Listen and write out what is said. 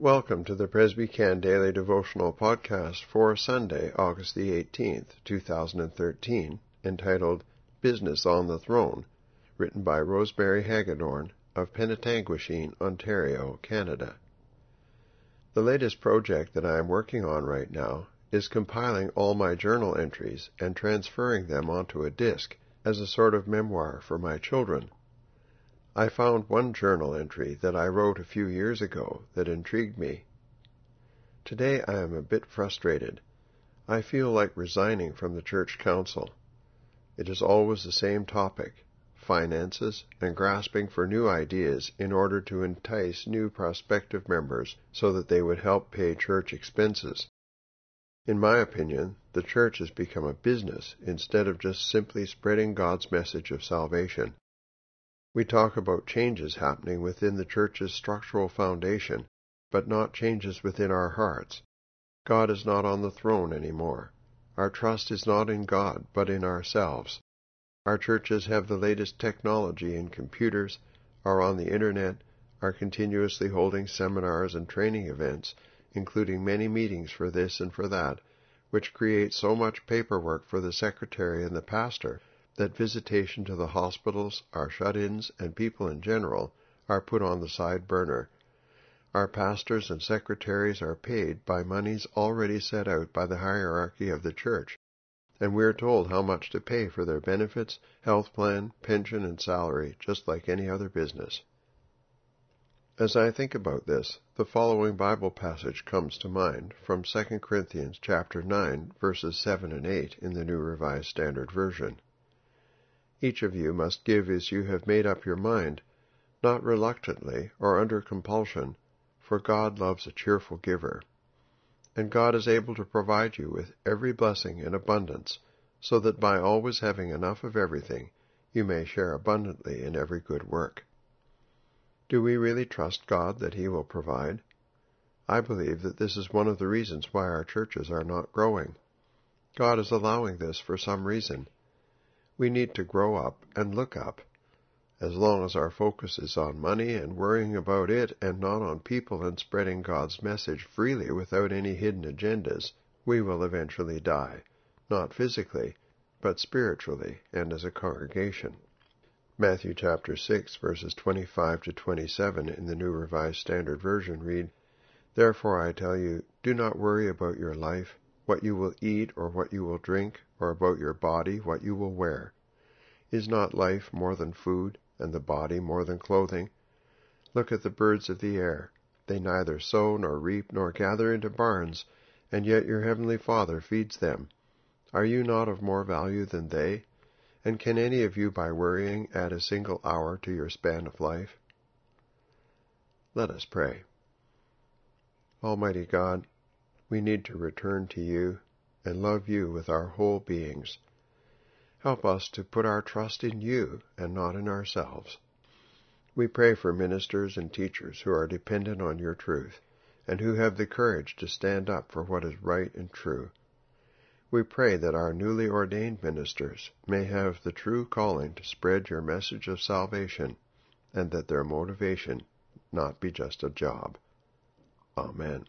Welcome to the Presbycan Daily Devotional Podcast for Sunday, August the 18th, 2013, entitled Business on the Throne, written by Rosemary Hagedorn of Penetanguishene, Ontario, Canada. The latest project that I am working on right now is compiling all my journal entries and transferring them onto a disc as a sort of memoir for my children. I found one journal entry that I wrote a few years ago that intrigued me. Today I am a bit frustrated. I feel like resigning from the church council. It is always the same topic, finances and grasping for new ideas in order to entice new prospective members so that they would help pay church expenses. In my opinion, the church has become a business instead of just simply spreading God's message of salvation. We talk about changes happening within the church's structural foundation, but not changes within our hearts. God is not on the throne anymore. Our trust is not in God, but in ourselves. Our churches have the latest technology in computers, are on the internet, are continuously holding seminars and training events, including many meetings for this and for that, which create so much paperwork for the secretary and the pastor that visitation to the hospitals, our shut-ins, and people in general are put on the side burner. Our pastors and secretaries are paid by monies already set out by the hierarchy of the church, and we are told how much to pay for their benefits, health plan, pension, and salary, just like any other business. As I think about this, the following Bible passage comes to mind from 2 Corinthians chapter 9, verses 7 and 8 in the New Revised Standard Version. Each of you must give as you have made up your mind, not reluctantly or under compulsion, for God loves a cheerful giver. And God is able to provide you with every blessing in abundance, so that by always having enough of everything, you may share abundantly in every good work. Do we really trust God that He will provide? I believe that this is one of the reasons why our churches are not growing. God is allowing this for some reason. We need to grow up and look up. As long as our focus is on money and worrying about it and not on people and spreading God's message freely without any hidden agendas, we will eventually die, not physically, but spiritually and as a congregation. Matthew chapter 6, verses 25 to 27 in the New Revised Standard Version read, "Therefore I tell you, do not worry about your life, what you will eat or what you will drink, or about your body, what you will wear. Is not life more than food, and the body more than clothing? Look at the birds of the air. They neither sow nor reap nor gather into barns, and yet your heavenly Father feeds them. Are you not of more value than they? And can any of you by worrying add a single hour to your span of life?" Let us pray. Almighty God, we need to return to you and love you with our whole beings. Help us to put our trust in you and not in ourselves. We pray for ministers and teachers who are dependent on your truth and who have the courage to stand up for what is right and true. We pray that our newly ordained ministers may have the true calling to spread your message of salvation and that their motivation not be just a job. Amen.